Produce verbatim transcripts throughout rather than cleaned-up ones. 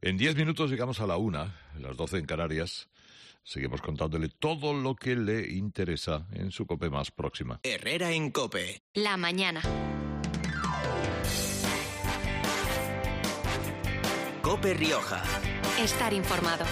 En diez minutos llegamos a la una, las doce en Canarias. Seguimos contándole todo lo que le interesa en su COPE más próxima. Herrera en COPE. La mañana. COPE Rioja. Estar informado.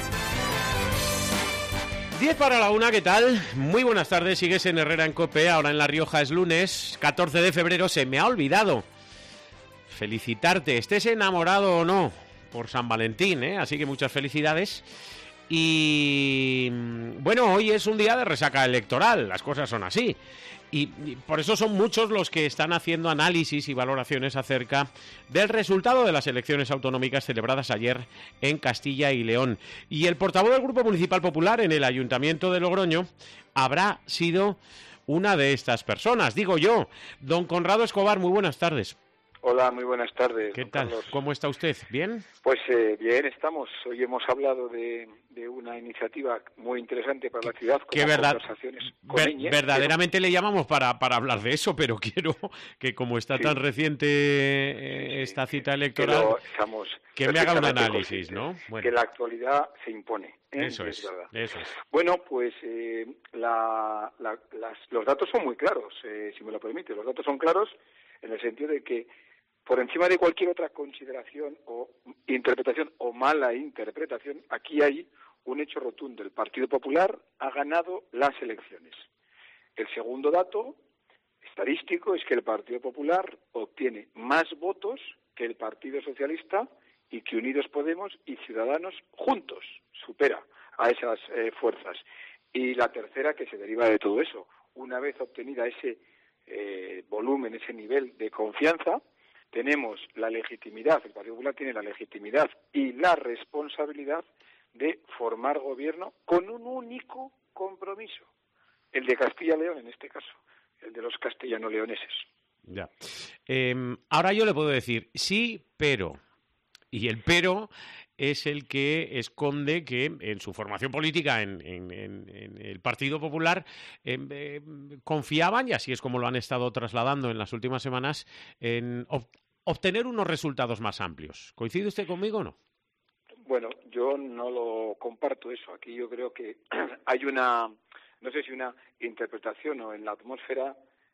diez para la una, ¿qué tal? Muy buenas tardes, sigues en Herrera en COPE. Ahora en La Rioja es lunes, catorce de febrero. Se me ha olvidado felicitarte, estés enamorado o no, por San Valentín, ¿eh? Así que muchas felicidades. Y bueno, hoy es un día de resaca electoral, las cosas son así. Y, y por eso son muchos los que están haciendo análisis y valoraciones acerca del resultado de las elecciones autonómicas celebradas ayer en Castilla y León. Y el portavoz del Grupo Municipal Popular en el Ayuntamiento de Logroño habrá sido una de estas personas, digo yo. Don Conrado Escobar, muy buenas tardes. Hola, muy buenas tardes. ¿Qué tal? Carlos. ¿Cómo está usted? ¿Bien? Pues eh, bien, estamos. Hoy hemos hablado de, de una iniciativa muy interesante para la ciudad, como que verdad, conversaciones con ver, Eñe, verdaderamente pero... le llamamos para, para hablar de eso, pero quiero que como está sí. tan reciente eh, esta cita electoral, que, lo, estamos que me haga un análisis, ¿no? Bueno. Que la actualidad se impone. ¿eh? Eso es, es verdad. Eso es. Bueno, pues eh, la, la, las, los datos son muy claros, eh, si me lo permite. Los datos son claros en el sentido de que por encima de cualquier otra consideración o interpretación o mala interpretación, aquí hay un hecho rotundo. El Partido Popular ha ganado las elecciones. El segundo dato estadístico es que el Partido Popular obtiene más votos que el Partido Socialista y que Unidos Podemos y Ciudadanos juntos supera a esas eh, fuerzas. Y la tercera, que se deriva de todo eso, una vez obtenida ese eh, volumen, ese nivel de confianza, tenemos la legitimidad, el Partido Popular tiene la legitimidad y la responsabilidad de formar gobierno con un único compromiso, el de Castilla y León en este caso, el de los castellano-leoneses. Ya. Eh, ahora yo le puedo decir sí, pero, y el pero es el que esconde que en su formación política en, en, en, en el Partido Popular eh, eh, confiaban, y así es como lo han estado trasladando en las últimas semanas, en ob- obtener unos resultados más amplios. ¿Coincide usted conmigo o no? Bueno, yo no lo comparto eso. Aquí yo creo que hay una, no sé si una interpretación o en la atmósfera,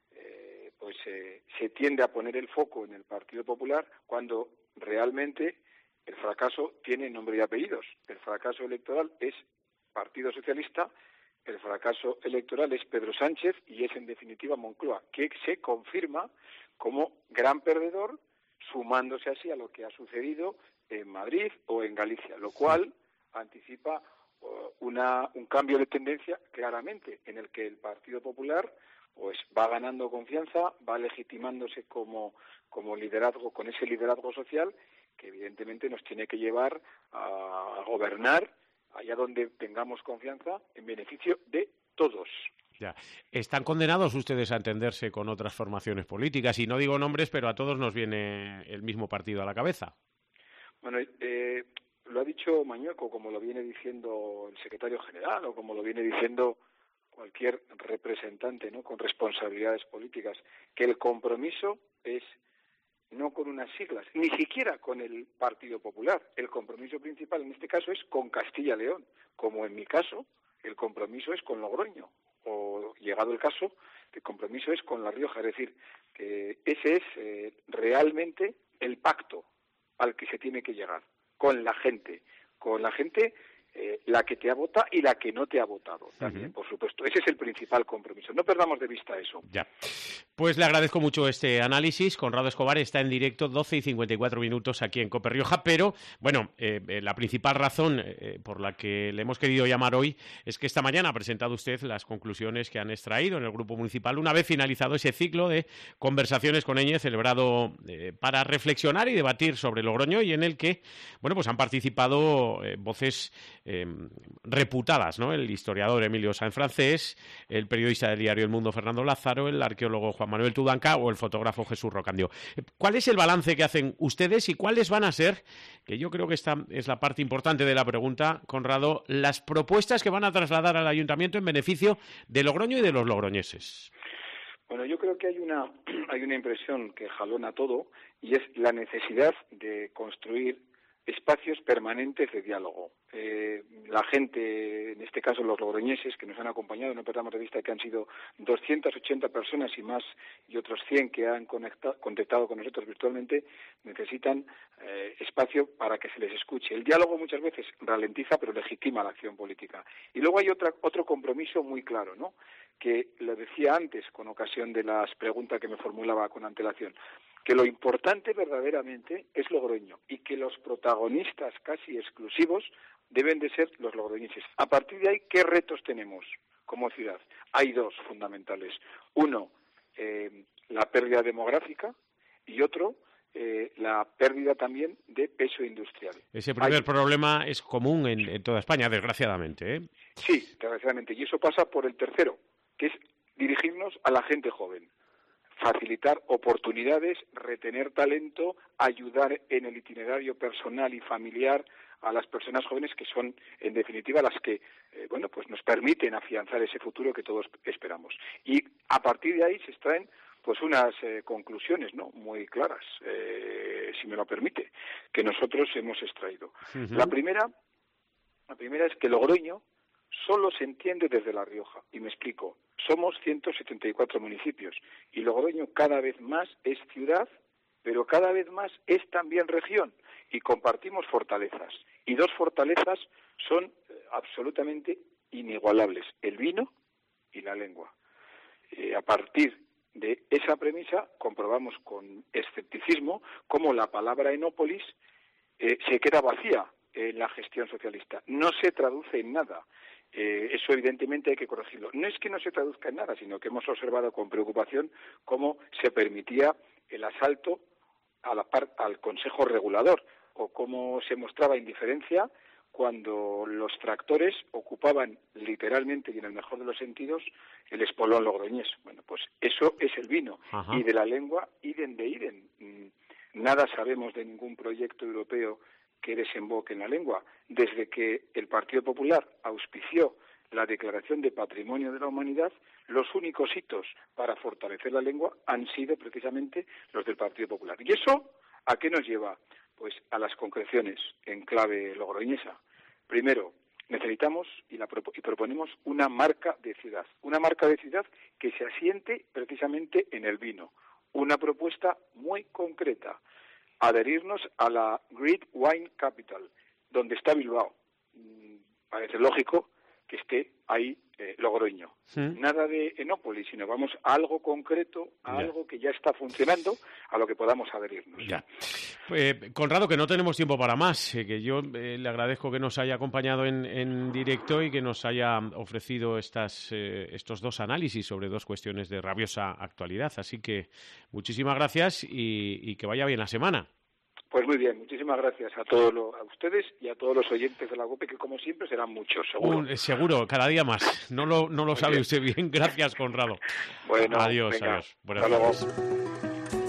eh, pues eh, se tiende a poner el foco en el Partido Popular cuando realmente el fracaso tiene nombre y apellidos. El fracaso electoral es Partido Socialista, el fracaso electoral es Pedro Sánchez y es en definitiva Moncloa, que se confirma como gran perdedor, sumándose así a lo que ha sucedido en Madrid o en Galicia, lo cual anticipa uh, una, un cambio de tendencia claramente en el que el Partido Popular pues va ganando confianza, va legitimándose como, como liderazgo, con ese liderazgo social que evidentemente nos tiene que llevar a, a gobernar allá donde tengamos confianza en beneficio de todos. Ya. ¿Están condenados ustedes a entenderse con otras formaciones políticas? Y no digo nombres, pero a todos nos viene el mismo partido a la cabeza. Bueno, eh, lo ha dicho Mañueco, como lo viene diciendo el secretario general o como lo viene diciendo cualquier representante, ¿no?, con responsabilidades políticas, que el compromiso es no con unas siglas, ni siquiera con el Partido Popular. El compromiso principal en este caso es con Castilla y León, como en mi caso el compromiso es con Logroño, o llegado el caso, el compromiso es con La Rioja. Es decir, que ese es eh, realmente el pacto al que se tiene que llegar, con la gente, con la gente eh, la que te ha votado y la que no te ha votado también, uh-huh. por supuesto. Ese es el principal compromiso. No perdamos de vista eso. Ya. Pues le agradezco mucho este análisis. Conrado Escobar está en directo, doce y cincuenta y cuatro minutos aquí en COPE Rioja, pero, bueno, eh, la principal razón eh, por la que le hemos querido llamar hoy es que esta mañana ha presentado usted las conclusiones que han extraído en el Grupo Municipal una vez finalizado ese ciclo de conversaciones con Eñe celebrado eh, para reflexionar y debatir sobre Logroño, y en el que, bueno, pues han participado eh, voces eh, reputadas, ¿no? El historiador Emilio Sáenz Francés, el periodista del diario El Mundo Fernando Lázaro, el arqueólogo Juan Manuel Tudanca o el fotógrafo Jesús Rocandio. ¿Cuál es el balance que hacen ustedes y cuáles van a ser, que yo creo que esta es la parte importante de la pregunta, Conrado, las propuestas que van a trasladar al Ayuntamiento en beneficio de Logroño y de los logroñeses? Bueno, yo creo que hay una hay una impresión que jalona todo, y es la necesidad de construir espacios permanentes de diálogo. Eh, la gente, en este caso los logroñeses que nos han acompañado, no perdamos de vista que han sido doscientas ochenta personas y más, y otros cien que han conectado, contactado con nosotros virtualmente, necesitan eh, espacio para que se les escuche. El diálogo muchas veces ralentiza, pero legitima la acción política. Y luego hay otra, otro compromiso muy claro, ¿no?, que lo decía antes con ocasión de las preguntas que me formulaba con antelación, que lo importante verdaderamente es Logroño y que los protagonistas casi exclusivos deben de ser los logroñeses. A partir de ahí, ¿qué retos tenemos como ciudad? Hay dos fundamentales. Uno, eh, la pérdida demográfica, y otro, eh, la pérdida también de peso industrial. Ese primer Hay... problema es común en, en toda España, desgraciadamente, ¿eh? Sí, desgraciadamente. Y eso pasa por el tercero, que es dirigirnos a la gente joven. Facilitar oportunidades, retener talento, ayudar en el itinerario personal y familiar a las personas jóvenes que son, en definitiva, las que, eh, bueno, pues nos permiten afianzar ese futuro que todos esperamos. Y a partir de ahí se extraen, pues, unas eh, conclusiones, ¿no?, muy claras, eh, si me lo permite, que nosotros hemos extraído. Uh-huh. La primera, la primera es que Logroño solo se entiende desde La Rioja, y me explico. Somos ciento setenta y cuatro municipios y Logroño cada vez más es ciudad, pero cada vez más es también región, y compartimos fortalezas. Y dos fortalezas son absolutamente inigualables: el vino y la lengua. Eh, a partir de esa premisa comprobamos con escepticismo cómo la palabra enópolis eh, se queda vacía en la gestión socialista. No se traduce en nada. Eh, eso evidentemente hay que corregirlo. No es que no se traduzca en nada, sino que hemos observado con preocupación cómo se permitía el asalto a la par, al Consejo Regulador, o cómo se mostraba indiferencia cuando los tractores ocupaban literalmente, y en el mejor de los sentidos, el espolón logroñés. Bueno, pues eso es el vino. Ajá. Y de la lengua, idem de idem. Nada sabemos de ningún proyecto europeo que desemboque en la lengua. Desde que el Partido Popular auspició la Declaración de Patrimonio de la Humanidad, los únicos hitos para fortalecer la lengua han sido precisamente los del Partido Popular. ¿Y eso a qué nos lleva? Pues a las concreciones en clave logroñesa. Primero, necesitamos y, la propo- y proponemos una marca de ciudad, una marca de ciudad que se asiente precisamente en el vino. Una propuesta muy concreta: adherirnos a la Great Wine Capital, donde está Bilbao. Parece lógico que esté ahí eh, Logroño. ¿Sí? Nada de Enópolis, sino vamos a algo concreto, a ya. algo que ya está funcionando, a lo que podamos adherirnos. Ya. Eh, Conrado, que no tenemos tiempo para más, eh, que yo eh, le agradezco que nos haya acompañado en, en directo y que nos haya ofrecido estas, eh, estos dos análisis sobre dos cuestiones de rabiosa actualidad. Así que muchísimas gracias y, y que vaya bien la semana. Pues muy bien, muchísimas gracias a todos los, a ustedes y a todos los oyentes de la COPE, que como siempre serán muchos, seguro. Un, seguro, cada día más. No lo, no lo sabe bien. Usted bien. Gracias, Conrado. Bueno, adiós, venga, adiós. Buenas hasta luego. noches.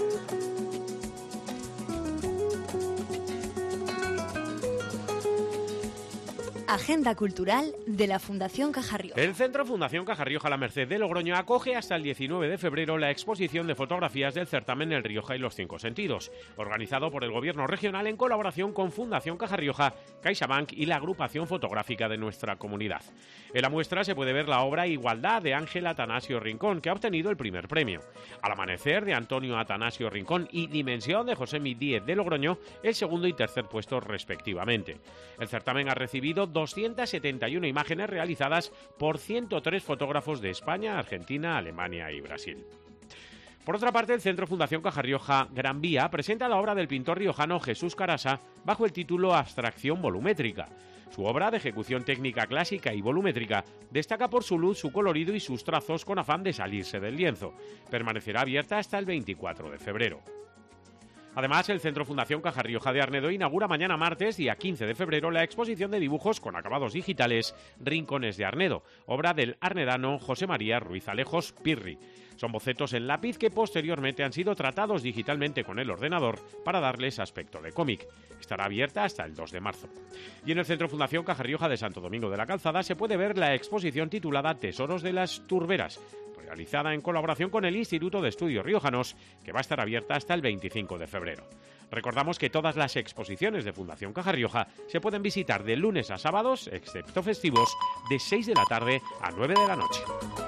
Agenda cultural de la Fundación Caja Rioja. El Centro Fundación Caja Rioja La Merced de Logroño acoge hasta el diecinueve de febrero la exposición de fotografías del certamen El Rioja y los Cinco Sentidos, organizado por el Gobierno regional en colaboración con Fundación Caja Rioja, CaixaBank y la agrupación fotográfica de nuestra comunidad. En la muestra se puede ver la obra Igualdad de Ángel Atanasio Rincón, que ha obtenido el primer premio. Al amanecer de Antonio Atanasio Rincón y Dimensión de José Mi Díez de Logroño, el segundo y tercer puesto respectivamente. El certamen ha recibido doscientas setenta y una imágenes realizadas por ciento tres fotógrafos de España, Argentina, Alemania y Brasil. Por otra parte, el Centro Fundación Caja Rioja Gran Vía presenta la obra del pintor riojano Jesús Carasa bajo el título Abstracción volumétrica. Su obra, de ejecución técnica clásica y volumétrica, destaca por su luz, su colorido y sus trazos con afán de salirse del lienzo. Permanecerá abierta hasta el veinticuatro de febrero. Además, el Centro Fundación Caja Rioja de Arnedo inaugura mañana martes, día quince de febrero, la exposición de dibujos con acabados digitales Rincones de Arnedo, obra del arnedano José María Ruiz Alejos Pirri. Son bocetos en lápiz que posteriormente han sido tratados digitalmente con el ordenador para darles aspecto de cómic. Estará abierta hasta el dos de marzo. Y en el Centro Fundación Caja Rioja de Santo Domingo de la Calzada se puede ver la exposición titulada Tesoros de las Turberas, realizada en colaboración con el Instituto de Estudios Riojanos, que va a estar abierta hasta el veinticinco de febrero. Recordamos que todas las exposiciones de Fundación Caja Rioja se pueden visitar de lunes a sábados, excepto festivos, de seis de la tarde a nueve de la noche.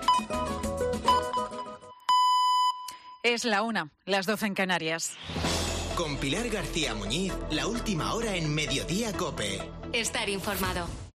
Es la una, las doce en Canarias. Con Pilar García Muñiz, la última hora en Mediodía COPE. Estar informado.